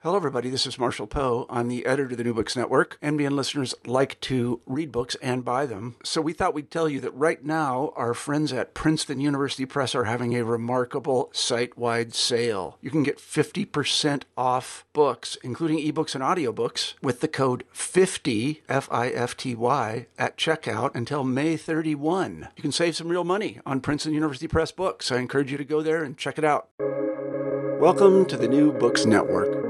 Hello, everybody. This is Marshall Poe. I'm the editor of the New Books Network. NBN listeners like to read books and buy them. So we thought we'd tell you that right now, our friends at Princeton University Press are having a remarkable site-wide sale. You can get 50% off books, including ebooks and audiobooks, with the code 50, F-I-F-T-Y, at checkout until May 31. You can save some real money on Princeton University Press books. I encourage you to go there and check it out. Welcome to the New Books Network.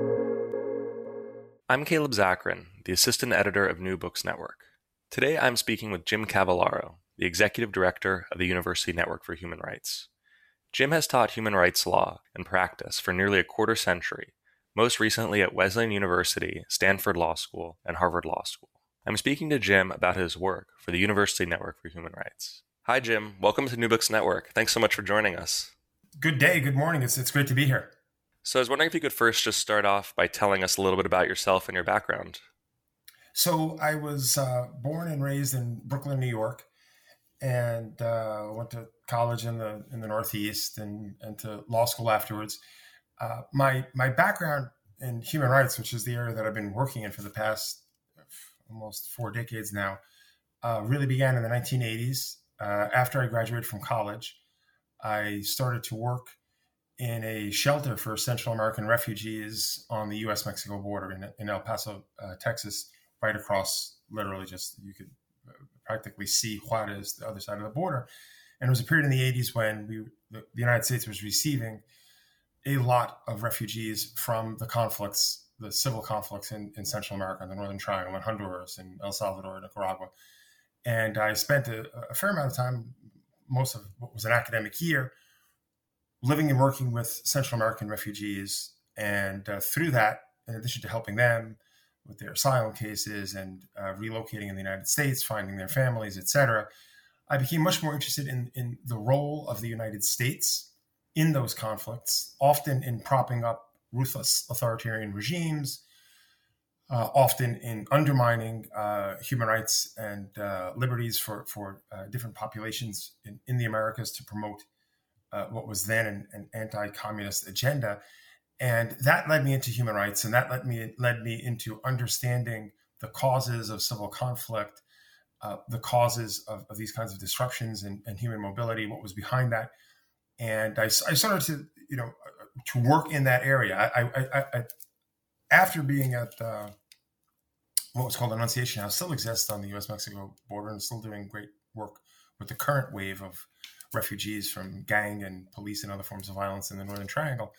I'm Caleb Zakarin, the assistant editor of New Books Network. Today I'm speaking with Jim Cavallaro, the executive director of the University Network for Human Rights. Jim has taught human rights law and practice for nearly a quarter century, most recently at Wesleyan University, Stanford Law School, and Harvard Law School. I'm speaking to Jim about his work for the University Network for Human Rights. Hi, Jim. Welcome to New Books Network. Thanks so much for joining us. Good day. Good morning. It's great to be here. So I was wondering if you could first just start off by telling us a little bit about yourself and your background. So I was born and raised in Brooklyn, New York, and went to college in the Northeast and to law school afterwards. My background in human rights, which is the area that I've been working in for the past almost 4 decades now, really began in the 1980s. After I graduated from college, I started to work in a shelter for Central American refugees on the U.S.-Mexico border in El Paso, Texas, right across, literally just, you could practically see Juarez, the other side of the border. And it was a period in the 80s when the United States was receiving a lot of refugees from the conflicts, the civil conflicts in Central America, in the Northern Triangle, in Honduras, in El Salvador, Nicaragua. And I spent a fair amount of time, most of what was an academic year, living and working with Central American refugees. And through that, in addition to helping them with their asylum cases and relocating in the United States, finding their families, etc., I became much more interested in the role of the United States in those conflicts, often in propping up ruthless authoritarian regimes, often in undermining human rights and liberties for different populations in the Americas to promote what was then an anti-communist agenda. And that led me into human rights, and that led me into understanding the causes of civil conflict, the causes of these kinds of disruptions and human mobility, what was behind that. And I started to work in that area. I after being at what was called Annunciation House, still exists on the U.S.-Mexico border and still doing great work with the current wave of refugees from gang and police and other forms of violence in the Northern Triangle.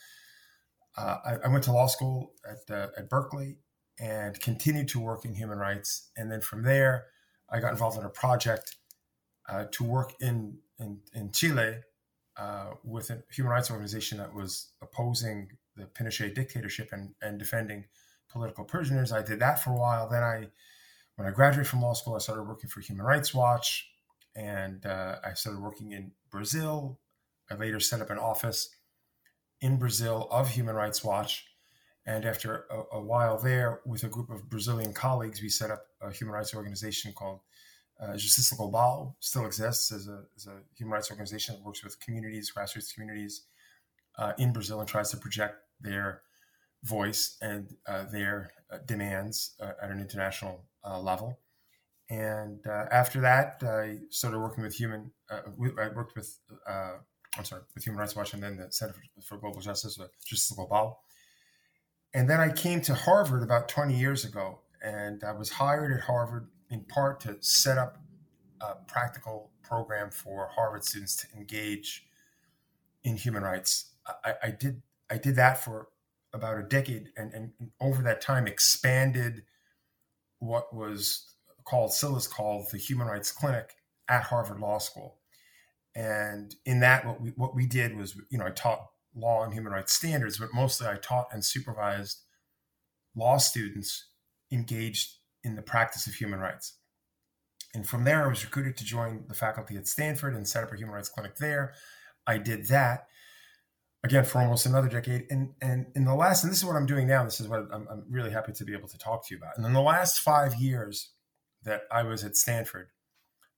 I went to law school at Berkeley and continued to work in human rights. And then from there, I got involved in a project to work in Chile with a human rights organization that was opposing the Pinochet dictatorship and defending political prisoners. I did that for a while. Then when I graduated from law school, I started working for Human Rights Watch. And I started working in Brazil. I later set up an office in Brazil of Human Rights Watch. And after a while there, with a group of Brazilian colleagues, we set up a human rights organization called Justiça Global. Still exists as a human rights organization that works with communities, grassroots communities in Brazil, and tries to project their voice and their demands at an international level. And after that, I started working with Human Rights Watch, and then the Center for Global Justice, Justiça Global. And then I came to Harvard about 20 years ago, and I was hired at Harvard in part to set up a practical program for Harvard students to engage in human rights. I did that for about a decade, and over that time expanded what was still is called the Human Rights Clinic at Harvard Law School. And in that, what we did was, I taught law and human rights standards, but mostly I taught and supervised law students engaged in the practice of human rights. And from there, I was recruited to join the faculty at Stanford and set up a human rights clinic there. I did that again for almost another decade. And in the last, and this is what I'm doing now, this is what I'm really happy to be able to talk to you about. And in the last 5 years that I was at Stanford,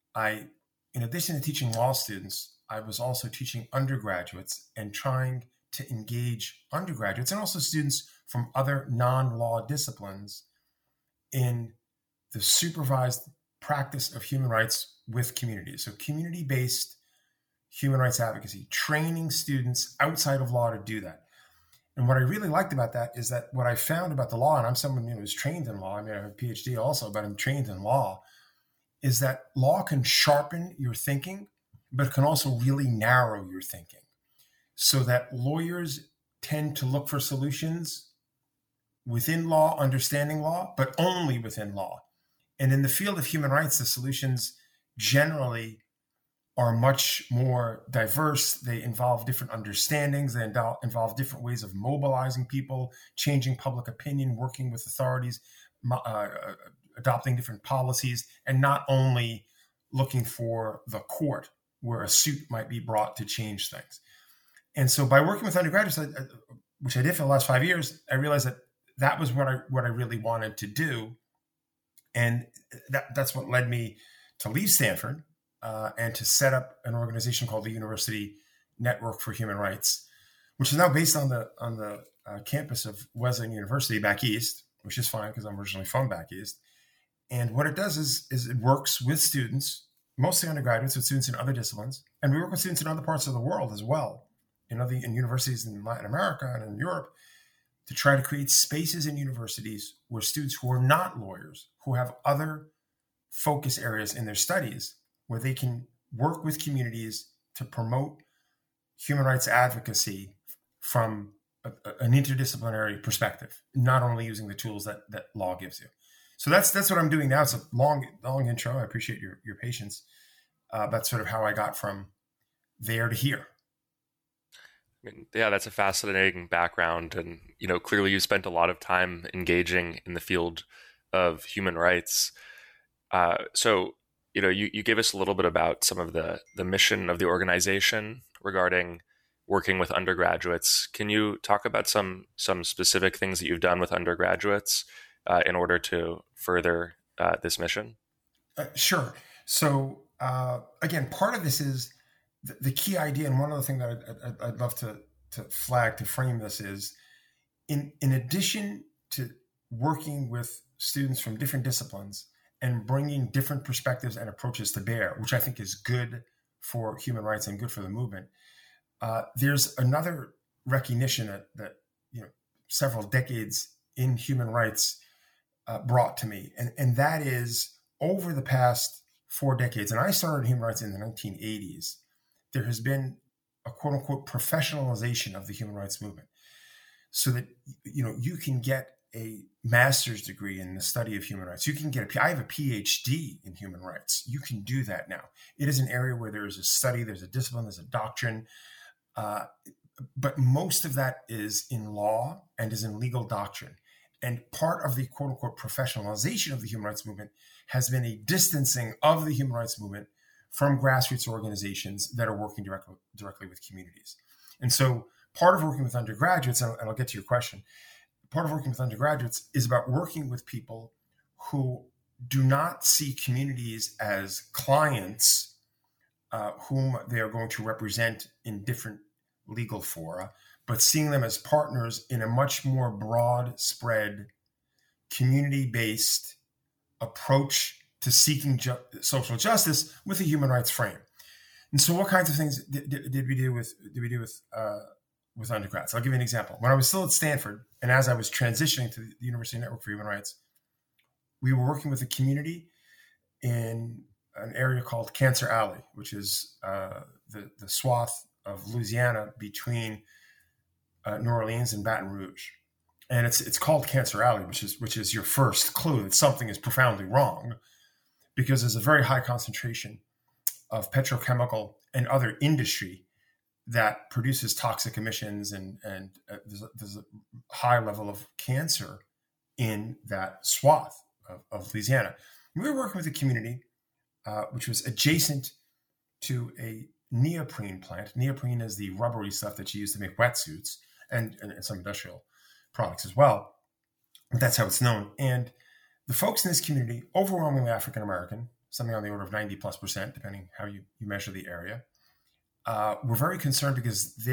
in addition to teaching law students, I was also teaching undergraduates and trying to engage undergraduates and also students from other non-law disciplines in the supervised practice of human rights with communities. So community-based human rights advocacy, training students outside of law to do that. And what I really liked about that is that what I found about the law, and I'm someone who's trained in law, I mean, I have a PhD also, but I'm trained in law, is that law can sharpen your thinking, but it can also really narrow your thinking, so that lawyers tend to look for solutions within law, understanding law, but only within law. And in the field of human rights, the solutions generally are much more diverse. They involve different understandings. They involve different ways of mobilizing people, changing public opinion, working with authorities, adopting different policies, and not only looking for the court where a suit might be brought to change things. And so by working with undergraduates, which I did for the last 5 years, I realized that that was what I really wanted to do. And that's what led me to leave Stanford and to set up an organization called the University Network for Human Rights, which is now based on the campus of Wesleyan University back east, which is fine because I'm originally from back east. And what it does is it works with students, mostly undergraduates, with students in other disciplines. And we work with students in other parts of the world as well, in universities in Latin America and in Europe, to try to create spaces in universities where students who are not lawyers, who have other focus areas in their studies, where they can work with communities to promote human rights advocacy from an interdisciplinary perspective, not only using the tools that law gives you. So that's what I'm doing now. It's a long intro. I appreciate your patience. That's sort of how I got from there to here. I mean, yeah, that's a fascinating background. And, clearly you spent a lot of time engaging in the field of human rights. So, you gave us a little bit about some of the mission of the organization regarding working with undergraduates. Can you talk about some specific things that you've done with undergraduates in order to further this mission? Sure. So, again, part of this is the key idea, and one other thing that I'd love to flag to frame this is, in addition to working with students from different disciplines and bringing different perspectives and approaches to bear, which I think is good for human rights and good for the movement, there's another recognition that several decades in human rights brought to me, and that is, over the past 4 decades, and I started human rights in the 1980s, there has been a quote unquote professionalization of the human rights movement, so that you can get a master's degree in the study of human rights. You can get I have a PhD in human rights. You can do that now. It is an area where there is a study, there's a discipline, there's a doctrine, but most of that is in law and is in legal doctrine. And part of the quote unquote professionalization of the human rights movement has been a distancing of the human rights movement from grassroots organizations that are working directly with communities. And so part of working with undergraduates, and I'll get to your question, part of working with undergraduates is about working with people who do not see communities as clients whom they are going to represent in different legal fora, but seeing them as partners in a much more broad spread, community-based approach to seeking social justice with a human rights frame. And so, what kinds of things did we do with undergrads? I'll give you an example. When I was still at Stanford, and as I was transitioning to the University Network for Human Rights, we were working with a community in an area called Cancer Alley, which is the swath of Louisiana between New Orleans and Baton Rouge. And it's called Cancer Alley, which is your first clue that something is profoundly wrong, because there's a very high concentration of petrochemical and other industry that produces toxic emissions, and there's a high level of cancer in that swath of Louisiana. We were working with a community which was adjacent to a neoprene plant. Neoprene is the rubbery stuff that you use to make wetsuits and some industrial products as well. But that's how it's known. And the folks in this community, overwhelmingly African-American, something on the order of 90+%, depending how you measure the area, were very concerned because their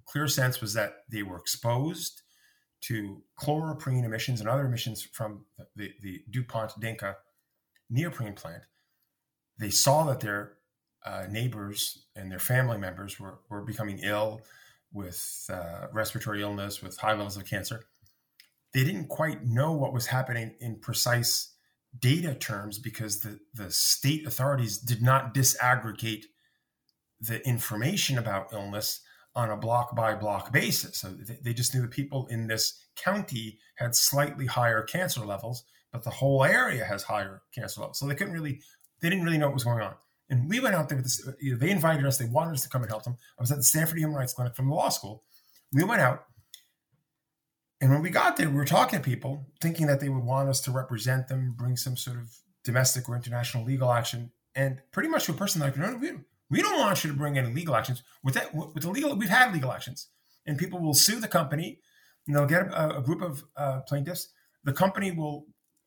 clear sense was that they were exposed to chloroprene emissions and other emissions from the DuPont Dinka neoprene plant. They saw that their neighbors and their family members were becoming ill with respiratory illness, with high levels of cancer. They didn't quite know what was happening in precise data terms because the state authorities did not disaggregate the information about illness on a block by block basis. So they just knew the people in this county had slightly higher cancer levels, but the whole area has higher cancer levels. So they didn't really know what was going on. And we went out there with this, they invited us, they wanted us to come and help them. I was at the Stanford Human Rights Clinic from the law school. We went out, and when we got there, we were talking to people thinking that they would want us to represent them, bring some sort of domestic or international legal action. And pretty much to a person like, no, we don't want you to bring any legal actions. We've had legal actions, and people will sue the company, and they'll get a group of plaintiffs. The company will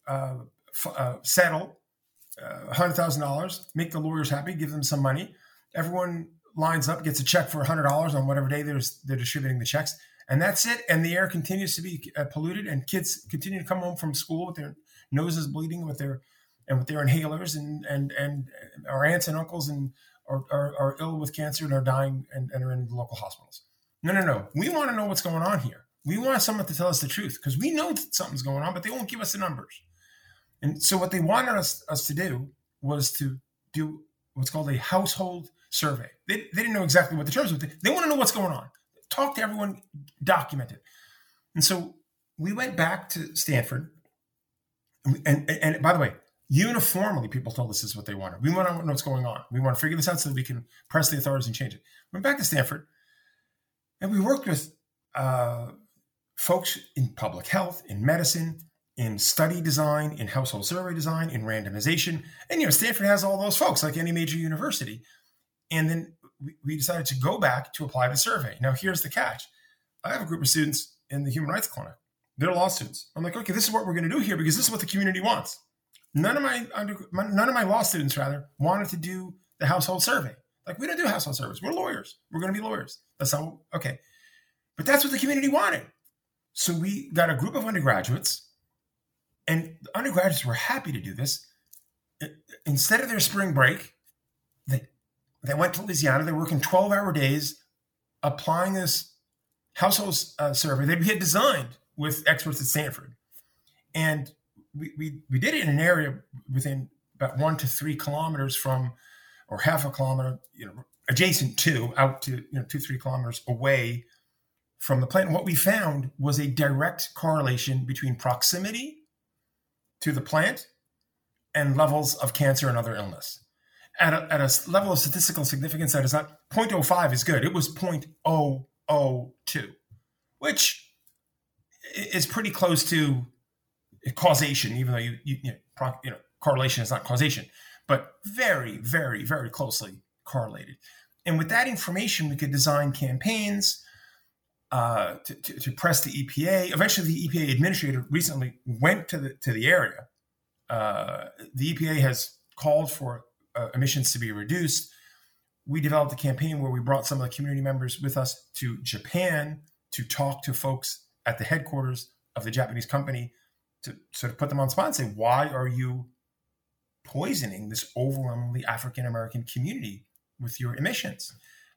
settle $100,000, make the lawyers happy, give them some money. Everyone lines up, gets a check for $100 on whatever day they're distributing the checks, and that's it. And the air continues to be polluted, and kids continue to come home from school with their noses bleeding, with their inhalers, and our aunts and uncles are ill with cancer and are dying and are in the local hospitals. No. We want to know what's going on here. We want someone to tell us the truth, because we know that something's going on, but they won't give us the numbers. And so what they wanted us to do was to do what's called a household survey. They didn't know exactly what the terms were. They want to know what's going on. Talk to everyone, document it. And so we went back to Stanford. And by the way, uniformly, people told us this is what they wanted. We want to know what's going on. We want to figure this out so that we can press the authorities and change it. Went back to Stanford, and we worked with folks in public health, in medicine, in study design, in household survey design, in randomization. And, Stanford has all those folks like any major university. And then we decided to go back to apply the survey. Now, here's the catch. I have a group of students in the Human Rights Clinic. They're law students. I'm like, okay, this is what we're going to do here, because this is what the community wants. None of my law students, wanted to do the household survey. Like, we don't do household surveys. We're lawyers. We're going to be lawyers. That's how, okay. But that's what the community wanted. So we got a group of undergraduates, and the undergraduates were happy to do this. Instead of their spring break, they went to Louisiana. They're working 12-hour days, applying this household survey that we had designed with experts at Stanford. And we did it in an area within about 1 to 3 kilometers from, or half a kilometer, adjacent to, out to 2-3 kilometers away from the plant. And what we found was a direct correlation between proximity to the plant and levels of cancer and other illness. At a level of statistical significance that is not 0.05 is good. It was 0.002, which is pretty close to causation, even though correlation is not causation, but very, very, very closely correlated. And with that information, we could design campaigns to press the EPA. Eventually, the EPA administrator recently went to the area. The EPA has called for emissions to be reduced. We developed a campaign where we brought some of the community members with us to Japan to talk to folks at the headquarters of the Japanese company to sort of put them on the spot and say, why are you poisoning this overwhelmingly African-American community with your emissions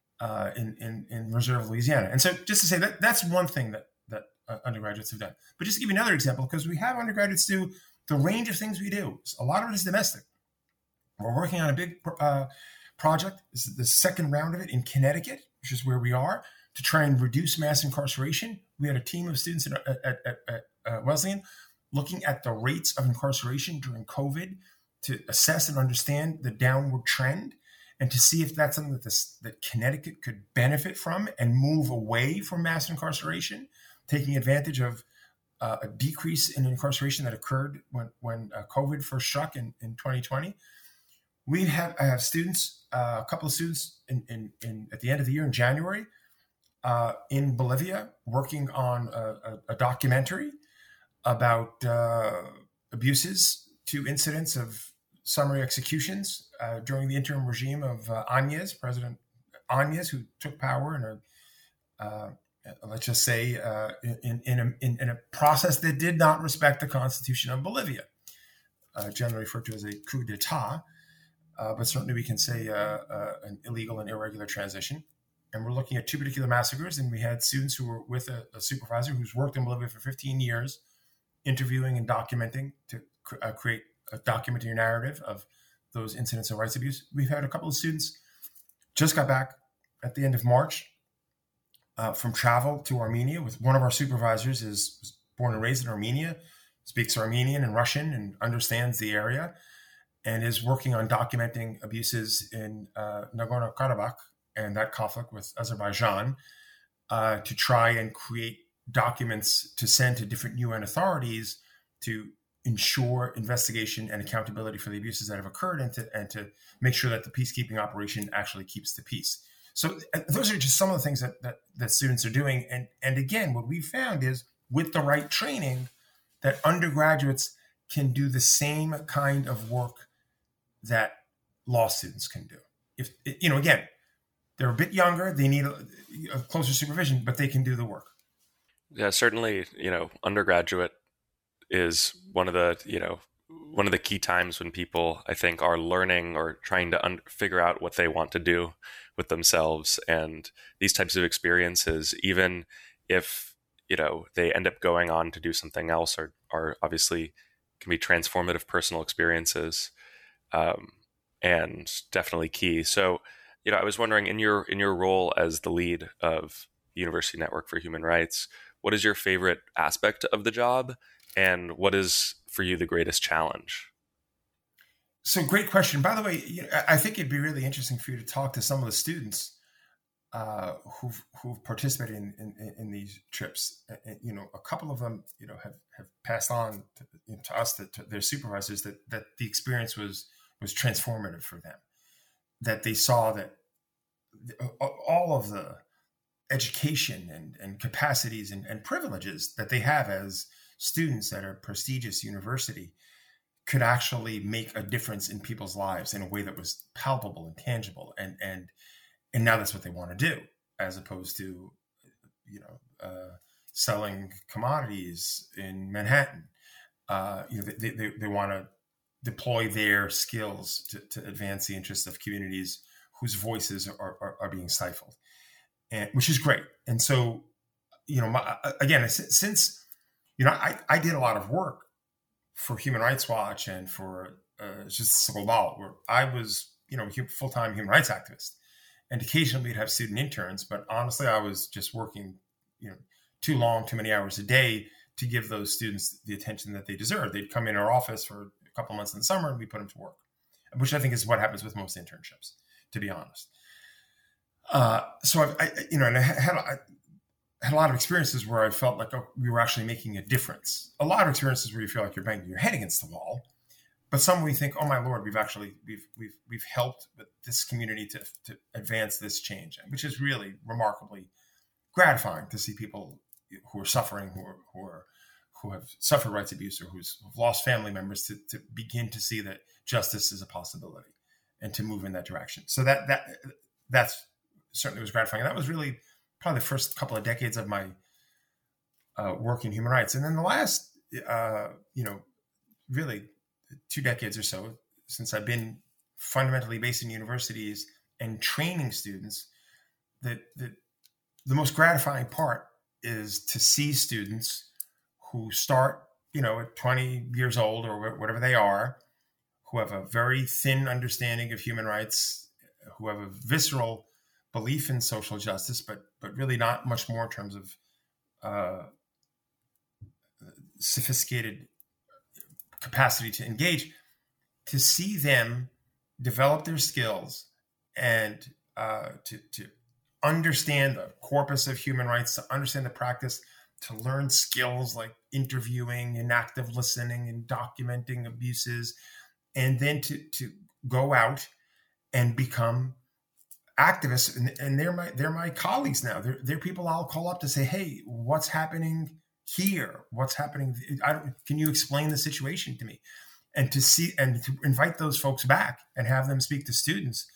in Reserve, Louisiana? And so just to say that's one thing that undergraduates have done. But just to give you another example, because we have undergraduates do the range of things we do. A lot of it is domestic. We're working on a big project. This is the second round of it in Connecticut, which is where we are, to try and reduce mass incarceration. We had a team of students at Wesleyan looking at the rates of incarceration during COVID to assess and understand the downward trend and to see if that's something that Connecticut could benefit from and move away from mass incarceration, taking advantage of a decrease in incarceration that occurred when COVID first struck in 2020. I have students, a couple of students in at the end of the year in January in Bolivia working on a documentary about abuses to incidents of summary executions during the interim regime of President Áñez, who took power in let's just say, in a process that did not respect the Constitution of Bolivia, generally referred to as a coup d'etat, but certainly we can say an illegal and irregular transition. And we're looking at two particular massacres, and we had students who were with a supervisor who's worked in Bolivia for 15 years, interviewing and documenting to create a documentary narrative of those incidents of rights abuse. We've had a couple of students just got back at the end of March from travel to Armenia. With one of our supervisors was born and raised in Armenia, speaks Armenian and Russian and understands the area, and is working on documenting abuses in Nagorno-Karabakh and that conflict with Azerbaijan to try and create documents to send to different UN authorities to ensure investigation and accountability for the abuses that have occurred, and to make sure that the peacekeeping operation actually keeps the peace. So those are just some of the things that students are doing. And again, what we found is with the right training, that undergraduates can do the same kind of work that law students can do. If, again, they're a bit younger, they need a closer supervision, but they can do the work. Yeah, certainly, undergraduate is one of the key times when people, I think, are learning or trying to figure out what they want to do with themselves. And these types of experiences, even if, they end up going on to do something else, are obviously can be transformative personal experiences, and definitely key. So, I was wondering, in your role as the lead of the University Network for Human Rights, what is your favorite aspect of the job? And what is, for you, the greatest challenge? So, great question. By the way, I think it'd be really interesting for you to talk to some of the students who've participated in these trips. A couple of them, have passed on to us, to their supervisors, that the experience was transformative for them. That they saw that all of the education and capacities and privileges that they have as students at a prestigious university could actually make a difference in people's lives in a way that was palpable and tangible. And now that's what they want to do, as opposed to, selling commodities in Manhattan. They want to deploy their skills to advance the interests of communities whose voices are being stifled, and which is great. And so, since I did a lot of work for Human Rights Watch and for Justice Global, where I was, a full-time human rights activist, and occasionally we'd have student interns. But honestly, I was just working, too many hours a day to give those students the attention that they deserve. They'd come in our office for a couple months in the summer, and we put them to work, which I think is what happens with most internships, to be honest. So I had a lot of experiences where I felt like we were actually making a difference. A lot of experiences where you feel like you're banging your head against the wall, but some we think, oh my Lord, we've helped this community to advance this change, which is really remarkably gratifying to see people who are suffering, who have suffered rights abuse, or who've lost family members to begin to see that justice is a possibility and to move in that direction. So that's certainly was gratifying. And that was really probably the first couple of decades of my work in human rights. And then the last, really 2 decades or so since I've been fundamentally based in universities and training students, that the most gratifying part is to see students who start, at 20 years old or whatever they are, who have a very thin understanding of human rights, who have a visceral belief in social justice, but really not much more in terms of sophisticated capacity to engage, to see them develop their skills and to understand the corpus of human rights, to understand the practice, to learn skills like interviewing and active listening and documenting abuses, and then to go out and become activists. And they're my colleagues now. They're people I'll call up to say, hey, what's happening here? What's happening? Can you explain the situation to me? And to see and to invite those folks back and have them speak to students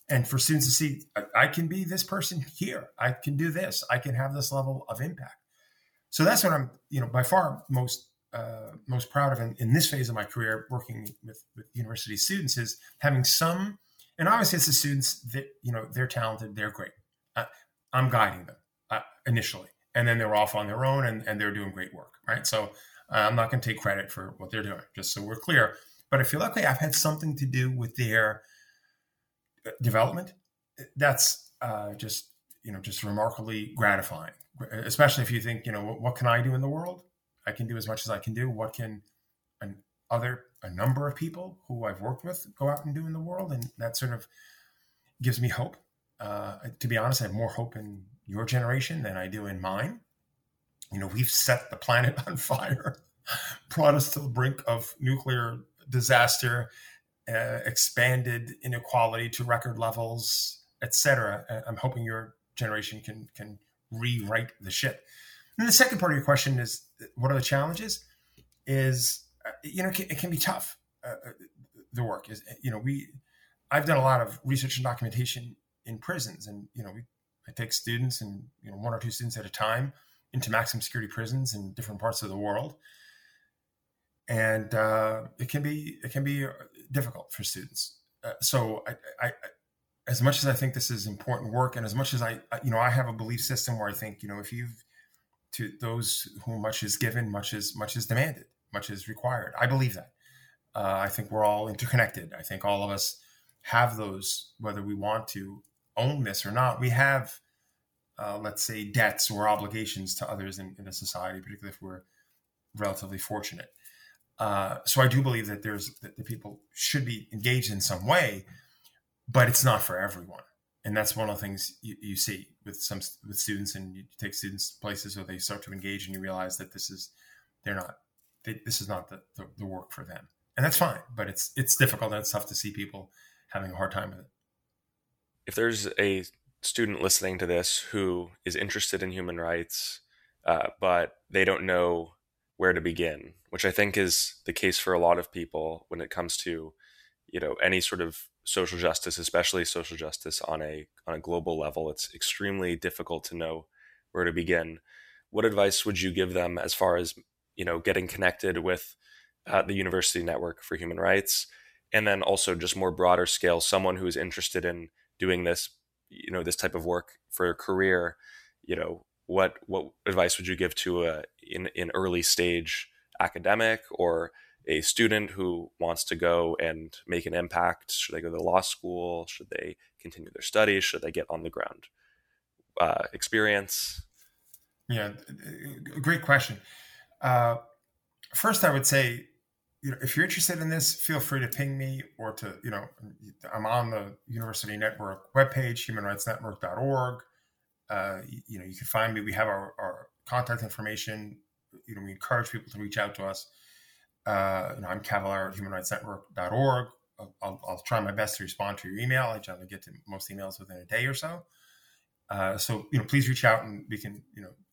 And for students to see, I can be this person here. I can do this. I can have this level of impact. So that's what I'm, by far most proud of in this phase of my career, working with university students, is having some. And obviously, it's the students that they're talented, they're great. I'm guiding them initially, and then they're off on their own, and they're doing great work, right? So I'm not going to take credit for what they're doing, just so we're clear. But I feel like I've had something to do with their development. That's just remarkably gratifying, especially if you think, what can I do in the world? I can do as much as I can do. What can a number of people who I've worked with go out and do in the world? And that sort of gives me hope. To be honest, I have more hope in your generation than I do in mine. We've set the planet on fire, brought us to the brink of nuclear disaster, expanded inequality to record levels, etc. I'm hoping your generation can rewrite the ship. And the second part of your question is, what are the challenges? It can be tough. The work is, I've done a lot of research and documentation in prisons, and I take students and one or two students at a time into maximum security prisons in different parts of the world, and it can be difficult for students. So I as much as I think this is important work, and as much as I have a belief system where I think if you've to those whom much is given, much is demanded, much is required. I believe that. I think we're all interconnected. I think all of us have those, whether we want to own this or not. We have, let's say, debts or obligations to others in a society, particularly if we're relatively fortunate. So I do believe that that the people should be engaged in some way, but it's not for everyone. And that's one of the things you see with students, and you take students places where they start to engage, and you realize that this is not the work for them, and that's fine. But it's difficult, and it's tough to see people having a hard time with it. If there's a student listening to this who is interested in human rights, but they don't know where to begin, which I think is the case for a lot of people when it comes to any sort of social justice, especially social justice on a global level, it's extremely difficult to know where to begin. What advice would you give them as far as getting connected with the University Network for Human Rights, and then also just more broader scale, someone who is interested in doing this, this type of work for a career? What advice would you give to an early stage academic or a student who wants to go and make an impact? Should they go to law school? Should they continue their studies? Should they get on the ground experience? Yeah, great question. First, I would say, if you're interested in this, feel free to ping me, or to, I'm on the University Network webpage, humanrightsnetwork.org. You can find me. We have our contact information. We encourage people to reach out to us. I'm Cavallaro at humanrightsnetwork.org. I'll try my best to respond to your email. I generally get to most emails within a day or so. So please reach out, and we can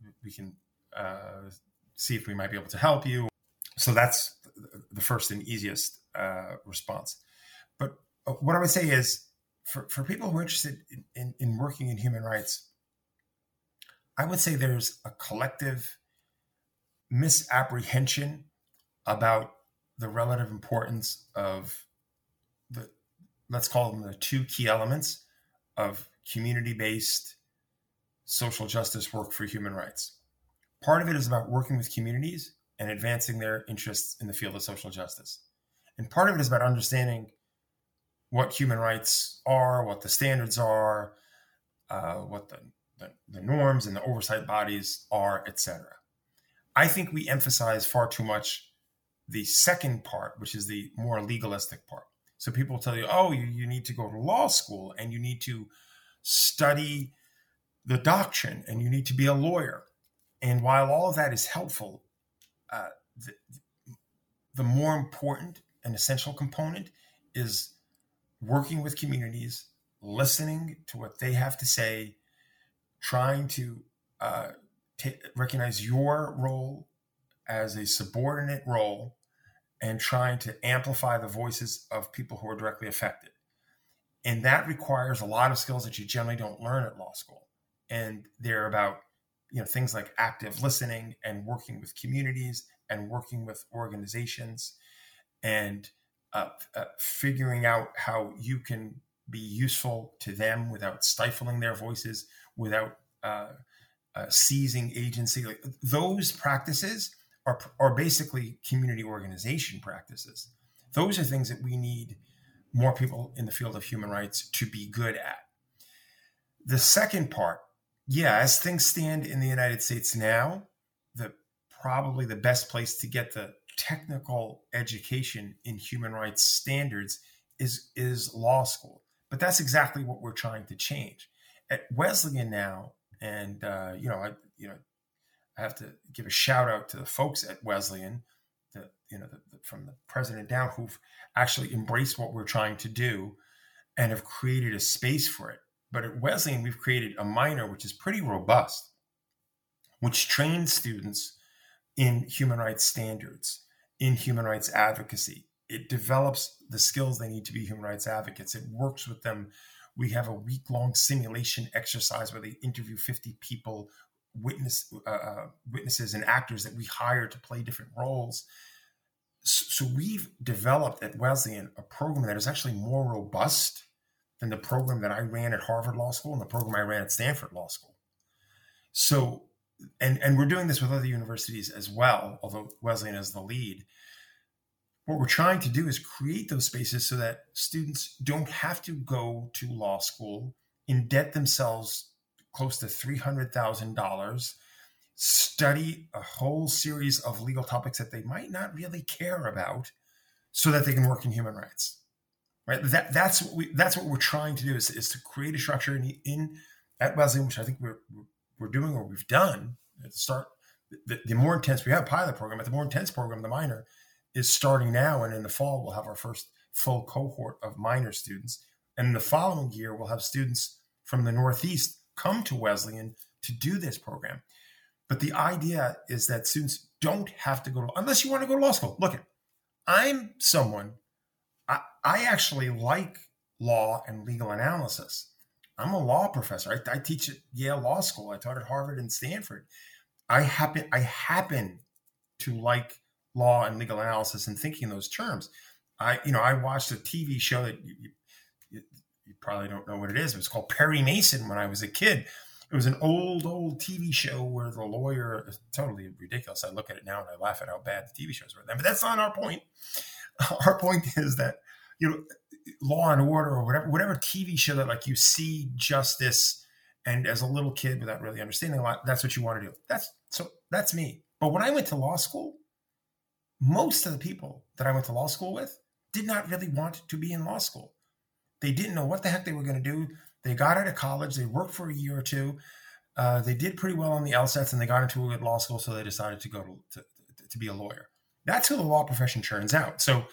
see if we might be able to help you. So that's the first and easiest response. But what I would say is, for people who are interested in working in human rights, I would say there's a collective misapprehension about the relative importance of let's call them the two key elements of community-based social justice work for human rights. Part of it is about working with communities and advancing their interests in the field of social justice. And part of it is about understanding what human rights are, what the standards are, what the norms and the oversight bodies are, etc. I think we emphasize far too much the second part, which is the more legalistic part. So people tell you, oh, you need to go to law school, and you need to study the doctrine, and you need to be a lawyer. And while all of that is helpful, the more important and essential component is working with communities, listening to what they have to say, trying to recognize your role as a subordinate role, and trying to amplify the voices of people who are directly affected. And that requires a lot of skills that you generally don't learn at law school. And they're about, things like active listening and working with communities and working with organizations and figuring out how you can be useful to them without stifling their voices, without seizing agency. Like those practices are basically community organization practices. Those are things that we need more people in the field of human rights to be good at. The second part, as things stand in the United States now, probably the best place to get the technical education in human rights standards is law school. But that's exactly what we're trying to change. At Wesleyan now, and I have to give a shout out to the folks at Wesleyan, from the president down, who've actually embraced what we're trying to do and have created a space for it. But at Wesleyan, we've created a minor which is pretty robust, which trains students in human rights standards, in human rights advocacy. It develops the skills they need to be human rights advocates. It works with them. We have a week-long simulation exercise where they interview 50 people, witnesses and actors that we hire to play different roles. So we've developed at Wesleyan a program that is actually more robust than the program that I ran at Harvard Law School and the program I ran at Stanford Law School. So, and we're doing this with other universities as well, although Wesleyan is the lead. What we're trying to do is create those spaces so that students don't have to go to law school, indebt themselves close to $300,000, study a whole series of legal topics that they might not really care about so that they can work in human rights. Right? That's what we're trying to do is to create a structure at Wesleyan, which I think we're doing or we've done at the start. The more intense, we have a pilot program, but the more intense program, the minor, is starting now. And in the fall, we'll have our first full cohort of minor students. And in the following year, we'll have students from the Northeast come to Wesleyan to do this program. But the idea is that students don't have to go unless you want to go to law school. Look, I'm someone, I actually like law and legal analysis. I'm a law professor. I teach at Yale Law School. I taught at Harvard and Stanford. I happen to like law and legal analysis and thinking in those terms. I watched a TV show that you probably don't know what it is. It was called Perry Mason when I was a kid. It was an old TV show where the lawyer is totally ridiculous. I look at it now and I laugh at how bad the TV shows were then, but that's not our point. Our point is that, Law and Order or whatever TV show that like you see justice and as a little kid without really understanding a lot, that's what you want to do. That's me. But when I went to law school, most of the people that I went to law school with did not really want to be in law school. They didn't know what the heck they were going to do. They got out of college. They worked for a year or two. They did pretty well on the LSATs and they got into a good law school. So they decided to go to be a lawyer. That's who the law profession churns out. So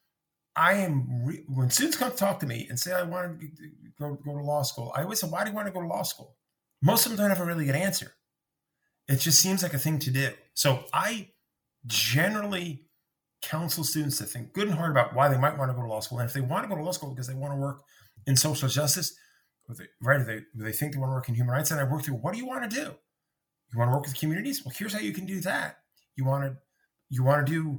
when students come to talk to me and say, I want to go to law school, I always say, why do you want to go to law school? Most of them don't have a really good answer. It just seems like a thing to do. So I generally counsel students to think good and hard about why they might want to go to law school. And if they want to go to law school because they want to work in social justice, if they think they want to work in human rights, and I work through, what do you want to do? You want to work with communities? Well, here's how you can do that. You want to do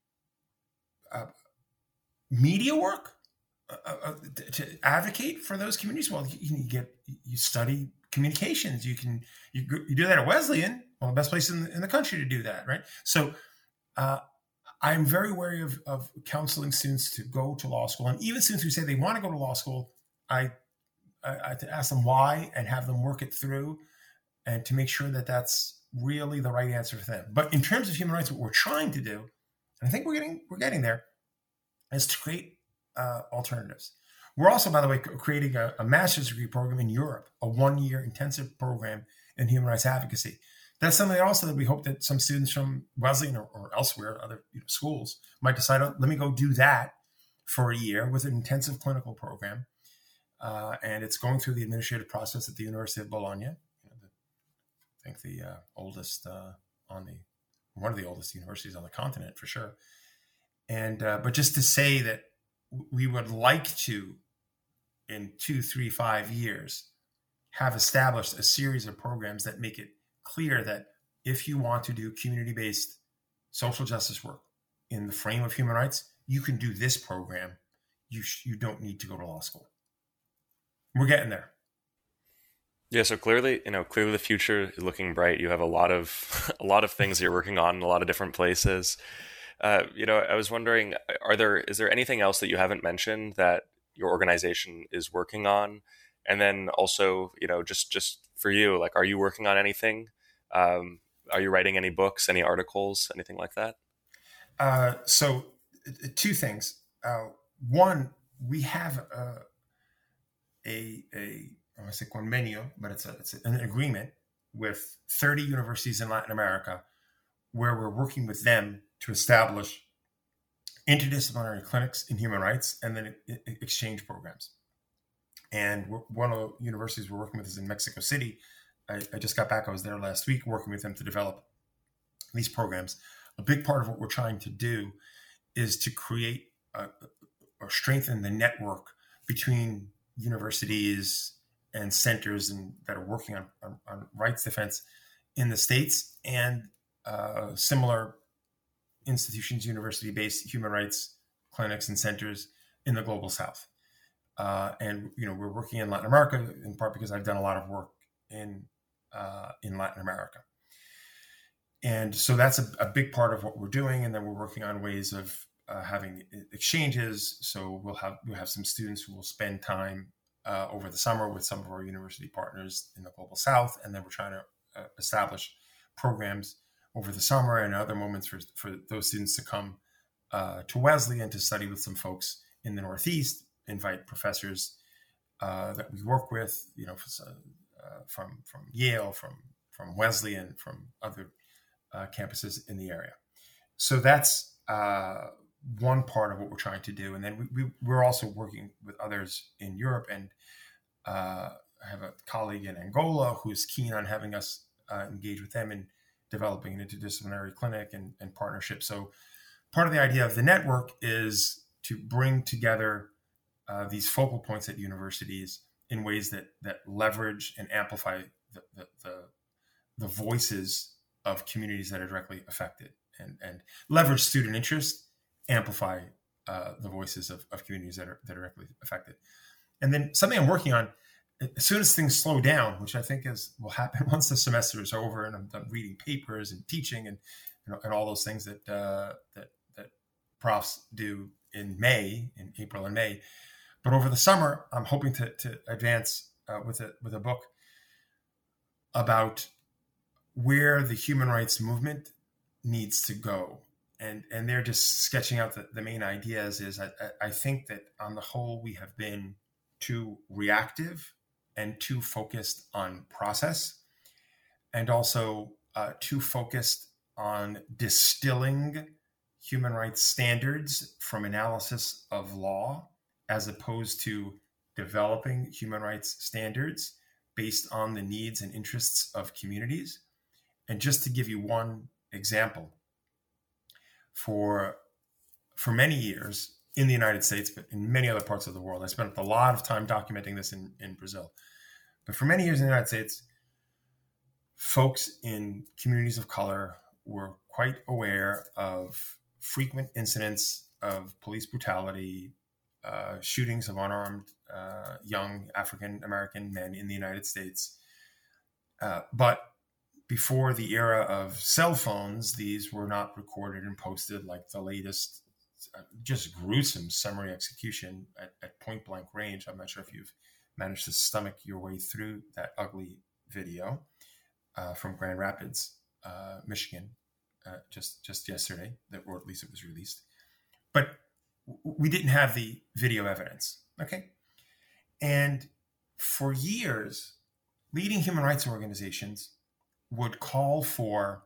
media work to advocate for those communities? Well, you study communications. You do that at Wesleyan, one of the best places in the country to do that, right? So I'm very wary of counseling students to go to law school, and even students who say they want to go to law school, I to ask them why and have them work it through, and to make sure that that's really the right answer for them. But in terms of human rights, what we're trying to do, and I think we're getting there, is to create alternatives. We're also, by the way, creating a master's degree program in Europe, a 1-year intensive program in human rights advocacy. That's something that we hope that some students from Wesleyan or elsewhere, other schools, might decide, let me go do that for a year with an intensive clinical program. And it's going through the administrative process at the University of Bologna. I think the oldest one of the oldest universities on the continent for sure. And but just to say that we would like to in 2, 3, 5 years, have established a series of programs that make it clear that if you want to do community-based social justice work in the frame of human rights, you can do this program. You don't need to go to law school. We're getting there. Yeah, so clearly the future is looking bright. You have a lot of things you're working on in a lot of different places. I was wondering, is there anything else that you haven't mentioned that your organization is working on? And then also, just for you, like, are you working on anything? Are you writing any books, any articles, anything like that? So two things. One, we have I want to say convenio, but it's an agreement with 30 universities in Latin America, where we're working with them to establish interdisciplinary clinics in human rights and then exchange programs. And one of the universities we're working with is in Mexico City. I just got back. I was there last week working with them to develop these programs. A big part of what we're trying to do is to create or strengthen the network between universities and centers that are working on rights defense in the States and similar institutions, university-based human rights clinics and centers in the global South. And we're working in Latin America in part because I've done a lot of work in Latin America. And so that's a big part of what we're doing. And then we're working on ways of having exchanges. So we'll have some students who will spend time over the summer with some of our university partners in the global South. And then we're trying to establish programs over the summer and other moments for those students to come to Wesley and to study with some folks in the Northeast, invite professors that we work with, from Yale, from Wesley, and from other campuses in the area. So that's one part of what we're trying to do. And then we're also working with others in Europe. And I have a colleague in Angola who's keen on having us engage with them in developing an interdisciplinary clinic and partnership. So part of the idea of the network is to bring together these focal points at universities in ways that leverage and amplify the voices of communities that are directly affected, and leverage student interest, amplify the voices of communities that are directly affected. And then something I'm working on, as soon as things slow down, which I think will happen once the semester is over and I'm done reading papers and teaching and all those things that profs do in April and May. But over the summer, I'm hoping to advance with a book about where the human rights movement needs to go. And they're just sketching out the main ideas. I think that on the whole, we have been too reactive and too focused on process, and also too focused on distilling human rights standards from analysis of law, as opposed to developing human rights standards based on the needs and interests of communities. And just to give you one example, for many years in the United States, but in many other parts of the world, I spent a lot of time documenting this in Brazil. But for many years in the United States, folks in communities of color were quite aware of frequent incidents of police brutality, shootings of unarmed young African-American men in the United States. But before the era of cell phones, these were not recorded and posted like the latest, just gruesome summary execution at point blank range. I'm not sure if you've managed to stomach your way through that ugly video from Grand Rapids, Michigan, just yesterday, or at least it was released. But we didn't have the video evidence, okay? And for years, leading human rights organizations would call for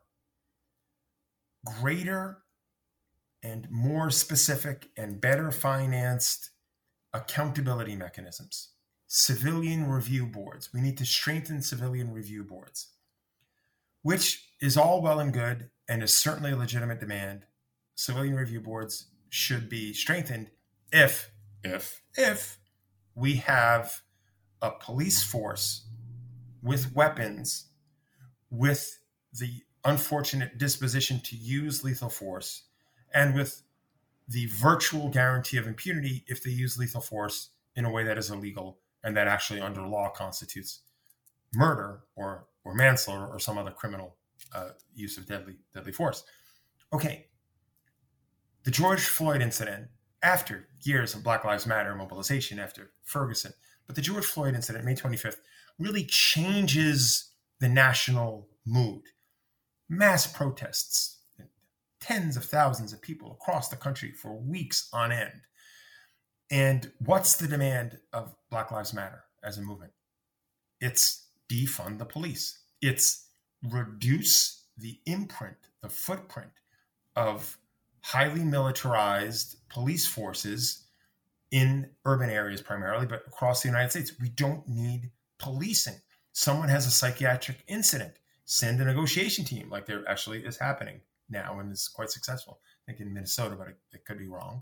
greater and more specific and better financed accountability mechanisms, civilian review boards. We need to strengthen civilian review boards, which is all well and good and is certainly a legitimate demand. Civilian review boards should be strengthened if we have a police force with weapons, with the unfortunate disposition to use lethal force, and with the virtual guarantee of impunity if they use lethal force in a way that is illegal and that actually under law constitutes murder or manslaughter or some other criminal use of deadly force. Okay, the George Floyd incident, after years of Black Lives Matter mobilization, after Ferguson, but the George Floyd incident, May 25th, really changes the national mood. Mass protests, tens of thousands of people across the country for weeks on end. And what's the demand of Black Lives Matter as a movement? It's defund the police. It's reduce the imprint, the footprint of highly militarized police forces in urban areas primarily, but across the United States. We don't need policing. Someone has a psychiatric incident, send a negotiation team, like there actually is happening now and is quite successful. I think in Minnesota, but it could be wrong.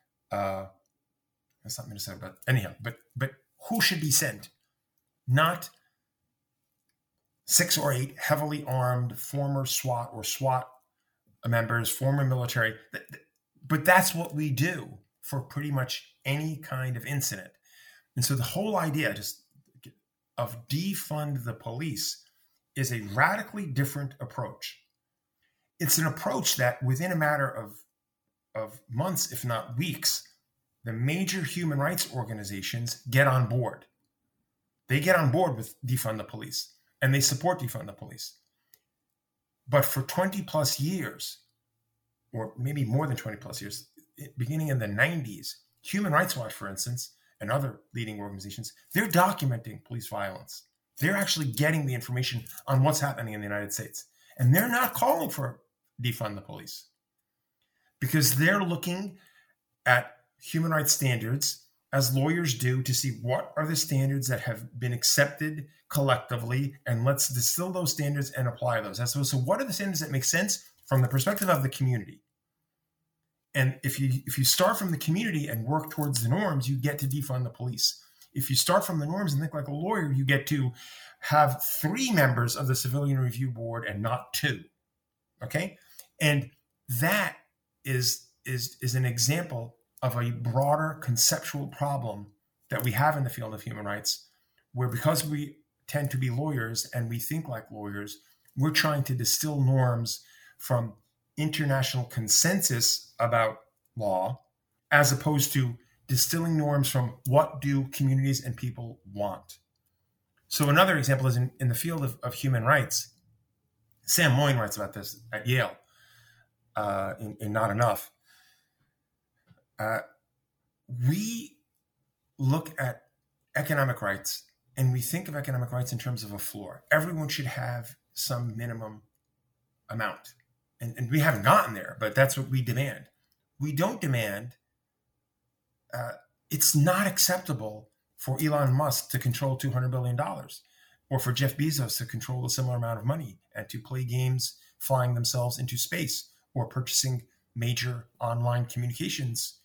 It's not Minnesota, but anyhow, but who should be sent? Not 6 or 8 heavily armed former SWAT or SWAT members, former military. But that's what we do for pretty much any kind of incident. And so the whole idea just of defund the police is a radically different approach. It's an approach that within a matter of months, if not weeks, the major human rights organizations get on board. They get on board with defund the police and they support defund the police. But for 20 plus years, or maybe more than 20 plus years, beginning in the 90s, Human Rights Watch, for instance, and other leading organizations, they're documenting police violence. They're actually getting the information on what's happening in the United States. And they're not calling for defund the police because they're looking at human rights standards as lawyers do to see what are the standards that have been accepted collectively, and let's distill those standards and apply those. So what are the standards that make sense from the perspective of the community? And if you start from the community and work towards the norms, you get to defund the police. If you start from the norms and think like a lawyer, you get to have 3 members of the Civilian Review Board and not 2. Okay? And that is an example of a broader conceptual problem that we have in the field of human rights, where because we tend to be lawyers and we think like lawyers, we're trying to distill norms from international consensus about law, as opposed to distilling norms from what do communities and people want. So another example is in the field of human rights. Sam Moyn writes about this at Yale in Not Enough. We look at economic rights and we think of economic rights in terms of a floor. Everyone should have some minimum amount. And we haven't gotten there, but that's what we demand. We don't demand, it's not acceptable for Elon Musk to control $200 billion or for Jeff Bezos to control a similar amount of money and to play games flying themselves into space or purchasing major online communications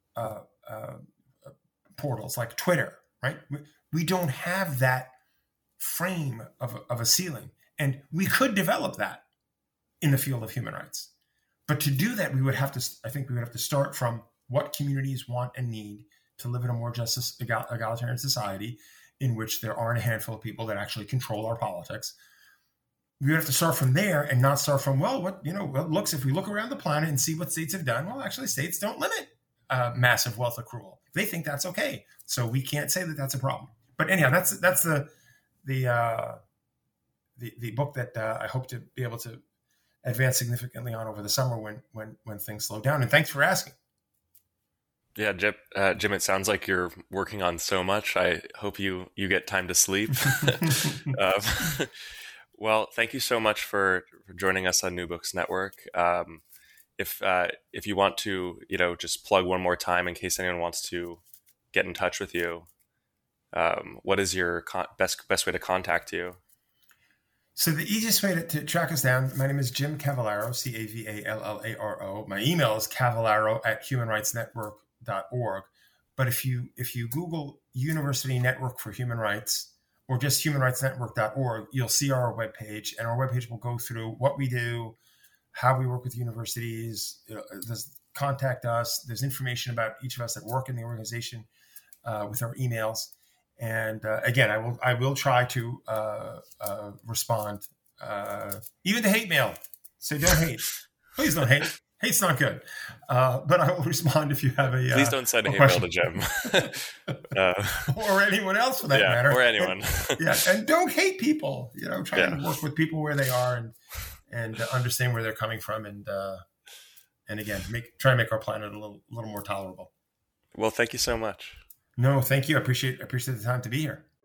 portals like Twitter, right? We don't have that frame of a ceiling. And we could develop that in the field of human rights. But to do that, I think we would have to start from what communities want and need to live in a more just, egalitarian society in which there aren't a handful of people that actually control our politics. We would have to start from there and not start from, if we look around the planet and see what states have done, well, actually states don't limit massive wealth accrual. They think that's okay. So we can't say that that's a problem. But anyhow, that's the book that I hope to be able to advance significantly on over the summer when things slow down. And thanks for asking. Yeah, Jim, it sounds like you're working on so much. I hope you get time to sleep. Well, thank you so much for joining us on New Books Network. If you want to, just plug one more time in case anyone wants to get in touch with you, what is your best way to contact you? So the easiest way to track us down, my name is Jim Cavallaro, Cavallaro. My email is cavallaro@humanrightsnetwork.org. But if you Google University Network for Human Rights or just humanrightsnetwork.org, you'll see our webpage, and our webpage will go through what we do, how we work with universities. There's contact us. There's information about each of us that work in the organization with our emails. And again, I will try to respond, even to hate mail. So don't hate. Please don't hate. Hate's not good. But I will respond if you have a Please don't send hate mail to Jim. Or anyone else for that matter. Or anyone. And don't hate people. Try to work with people where they are and understand where they're coming from, and again, try and make our planet a little more tolerable. Well, thank you so much. No, thank you. I appreciate the time to be here.